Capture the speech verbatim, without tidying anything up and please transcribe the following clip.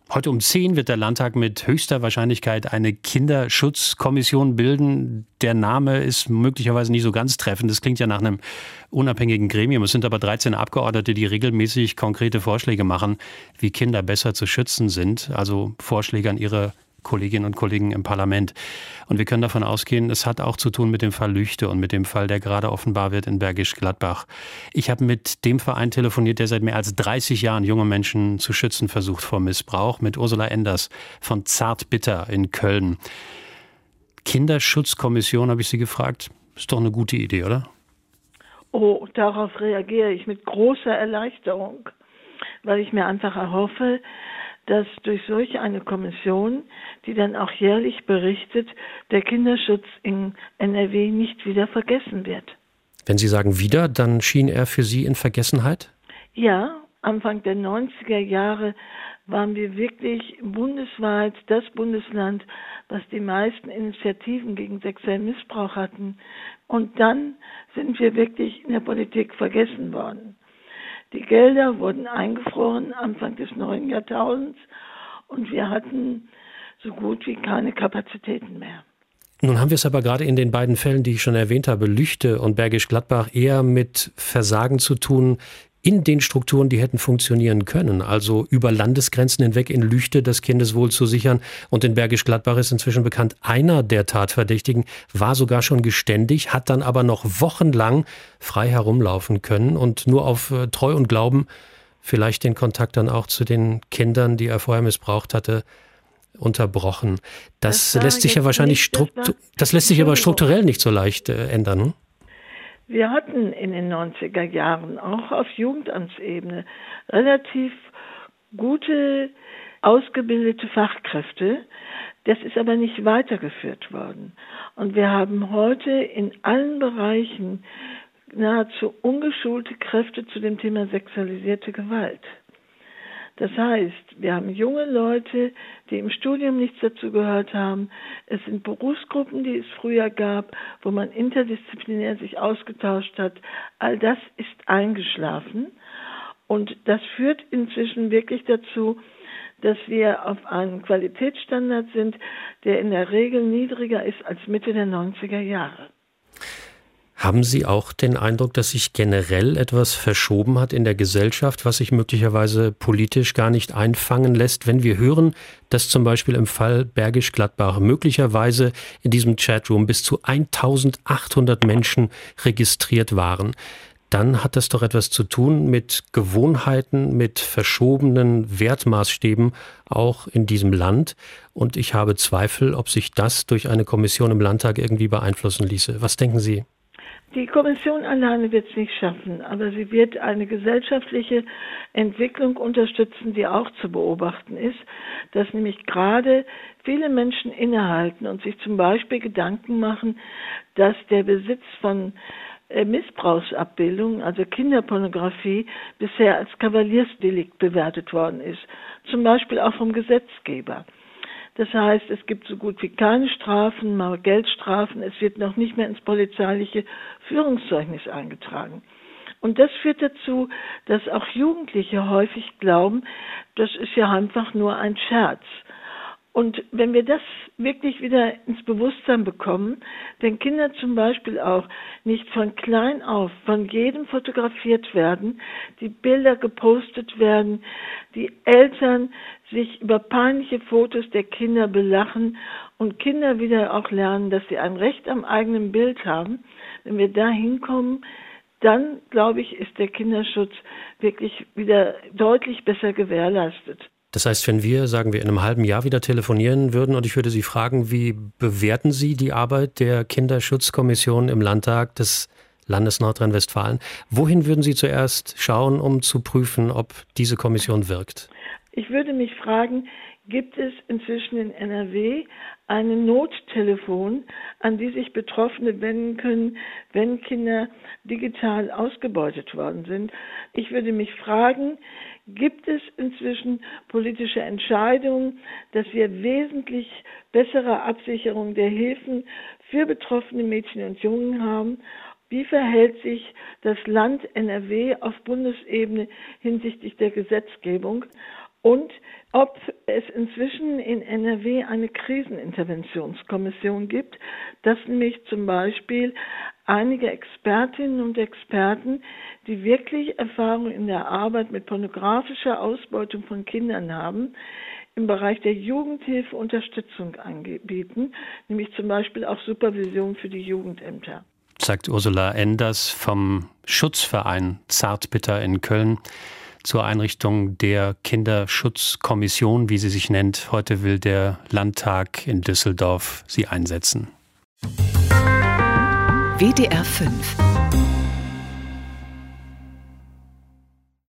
Heute um zehn wird der Landtag mit höchster Wahrscheinlichkeit eine Kinderschutzkommission bilden. Der Name ist möglicherweise nicht so ganz treffend. Das klingt ja nach einem unabhängigen Gremium. Es sind aber dreizehn Abgeordnete, die regelmäßig konkrete Vorschläge machen, wie Kinder besser zu schützen sind. Also Vorschläge an ihre Kolleginnen und Kollegen im Parlament. Und wir können davon ausgehen, es hat auch zu tun mit dem Fall Lüchte und mit dem Fall, der gerade offenbar wird in Bergisch Gladbach. Ich habe mit dem Verein telefoniert, der seit mehr als dreißig Jahren junge Menschen zu schützen versucht vor Missbrauch, mit Ursula Enders von Zartbitter in Köln. Kinderschutzkommission, habe ich Sie gefragt. Ist doch eine gute Idee, oder? Oh, darauf reagiere ich mit großer Erleichterung, weil ich mir einfach erhoffe, dass durch solch eine Kommission, die dann auch jährlich berichtet, der Kinderschutz in N R W nicht wieder vergessen wird. Wenn Sie sagen wieder, dann schien er für Sie in Vergessenheit? Ja, Anfang der neunziger Jahre waren wir wirklich bundesweit das Bundesland, was die meisten Initiativen gegen sexuellen Missbrauch hatten. Und dann sind wir wirklich in der Politik vergessen worden. Die Gelder wurden eingefroren Anfang des neuen Jahrtausends und wir hatten so gut wie keine Kapazitäten mehr. Nun haben wir es aber gerade in den beiden Fällen, die ich schon erwähnt habe, Lüchte und Bergisch Gladbach, eher mit Versagen zu tun in den Strukturen, die hätten funktionieren können. Also über Landesgrenzen hinweg in Lüchte das Kindeswohl zu sichern. Und in Bergisch Gladbach ist inzwischen bekannt, einer der Tatverdächtigen war sogar schon geständig, hat dann aber noch wochenlang frei herumlaufen können und nur auf äh, Treu und Glauben vielleicht den Kontakt dann auch zu den Kindern, die er vorher missbraucht hatte, unterbrochen. Das, das lässt sich ja wahrscheinlich nicht, das, war, das lässt sich aber strukturell nicht so leicht äh, ändern. Hm? Wir hatten in den neunziger Jahren auch auf Jugendamtsebene relativ gute, ausgebildete Fachkräfte. Das ist aber nicht weitergeführt worden. Und wir haben heute in allen Bereichen nahezu ungeschulte Kräfte zu dem Thema sexualisierte Gewalt. Das heißt, wir haben junge Leute, die im Studium nichts dazu gehört haben. Es sind Berufsgruppen, die es früher gab, wo man interdisziplinär sich ausgetauscht hat. All das ist eingeschlafen. Und das führt inzwischen wirklich dazu, dass wir auf einem Qualitätsstandard sind, der in der Regel niedriger ist als Mitte der neunziger Jahre. Haben Sie auch den Eindruck, dass sich generell etwas verschoben hat in der Gesellschaft, was sich möglicherweise politisch gar nicht einfangen lässt, wenn wir hören, dass zum Beispiel im Fall Bergisch Gladbach möglicherweise in diesem Chatroom bis zu eintausendachthundert Menschen registriert waren? Dann hat das doch etwas zu tun mit Gewohnheiten, mit verschobenen Wertmaßstäben auch in diesem Land. Und ich habe Zweifel, ob sich das durch eine Kommission im Landtag irgendwie beeinflussen ließe. Was denken Sie? Die Kommission alleine wird es nicht schaffen, aber sie wird eine gesellschaftliche Entwicklung unterstützen, die auch zu beobachten ist, dass nämlich gerade viele Menschen innehalten und sich zum Beispiel Gedanken machen, dass der Besitz von Missbrauchsabbildungen, also Kinderpornografie, bisher als Kavaliersdelikt bewertet worden ist, zum Beispiel auch vom Gesetzgeber. Das heißt, es gibt so gut wie keine Strafen, mal Geldstrafen. Es wird noch nicht mehr ins polizeiliche Führungszeugnis eingetragen. Und das führt dazu, dass auch Jugendliche häufig glauben, das ist ja einfach nur ein Scherz. Und wenn wir das wirklich wieder ins Bewusstsein bekommen, wenn Kinder zum Beispiel auch nicht von klein auf von jedem fotografiert werden, die Bilder gepostet werden, die Eltern sich über peinliche Fotos der Kinder belachen und Kinder wieder auch lernen, dass sie ein Recht am eigenen Bild haben, wenn wir da hinkommen, dann, glaube ich, ist der Kinderschutz wirklich wieder deutlich besser gewährleistet. Das heißt, wenn wir, sagen wir, in einem halben Jahr wieder telefonieren würden und ich würde Sie fragen, wie bewerten Sie die Arbeit der Kinderschutzkommission im Landtag des Landes Nordrhein-Westfalen? Wohin würden Sie zuerst schauen, um zu prüfen, ob diese Kommission wirkt? Ich würde mich fragen, gibt es inzwischen in N R W ein Nottelefon, an die sich Betroffene wenden können, wenn Kinder digital ausgebeutet worden sind? Ich würde mich fragen, gibt es inzwischen politische Entscheidungen, dass wir wesentlich bessere Absicherung der Hilfen für betroffene Mädchen und Jungen haben? Wie verhält sich das Land N R W auf Bundesebene hinsichtlich der Gesetzgebung? und ob es inzwischen in N R W eine Kriseninterventionskommission gibt, dass nämlich zum Beispiel einige Expertinnen und Experten, die wirklich Erfahrung in der Arbeit mit pornografischer Ausbeutung von Kindern haben, im Bereich der Jugendhilfe Unterstützung anbieten, nämlich zum Beispiel auch Supervision für die Jugendämter. Sagt Ursula Enders vom Schutzverein Zartbitter in Köln zur Einrichtung der Kinderschutzkommission, wie sie sich nennt. Heute will der Landtag in Düsseldorf sie einsetzen. W D R fünf